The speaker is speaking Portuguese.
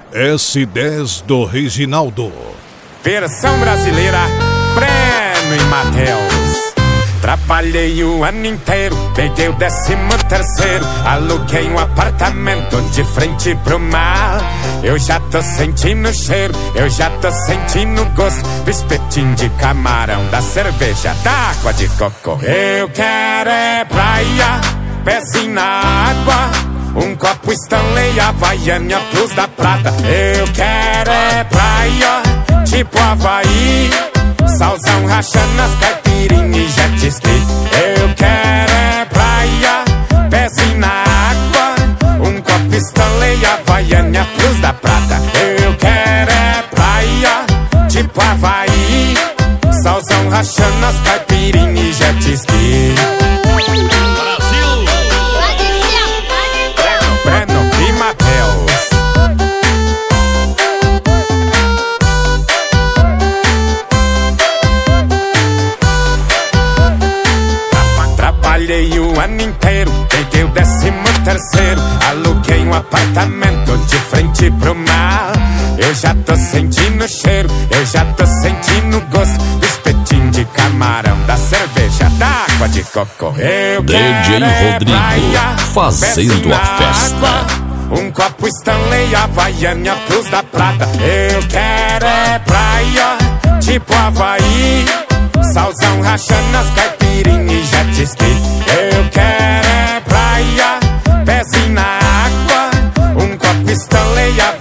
S10 do Reginaldo. Versão brasileira, Breno e Matheus. Trabalhei o ano inteiro, peguei o 13º, aluguei um apartamento de frente pro mar. Eu já tô sentindo o cheiro, eu já tô sentindo o gosto do espetinho de camarão, da cerveja, da água de coco. Eu quero é praia, pezinho na água, um copo Stanley, Havaiana Plus da Prata. Eu quero é praia, tipo Havaí, salzão rachando as caipirinhas e jet ski. Eu quero é praia, pezinho na água, um copo Stanley, Havaiana Plus da Prata. Eu quero é praia, tipo Havaí, salzão rachando as caipirinhas e jet ski. Breno e Matheus. Trabalhei o ano inteiro, peguei o 13º, aluguei um apartamento de frente pro mar. Eu já tô sentindo o cheiro, eu já tô sentindo o gosto do espetinho de camarão, da cerveja, da água de coco. Eu DJ Rodrigo fazendo a festa. Um copo Stanley, Havaiana Plus da Prata. Eu quero é praia, tipo Havaí, salzão rachando as caipirinhas e jet ski. Eu quero é praia, pezinho na água, um copo Stanley,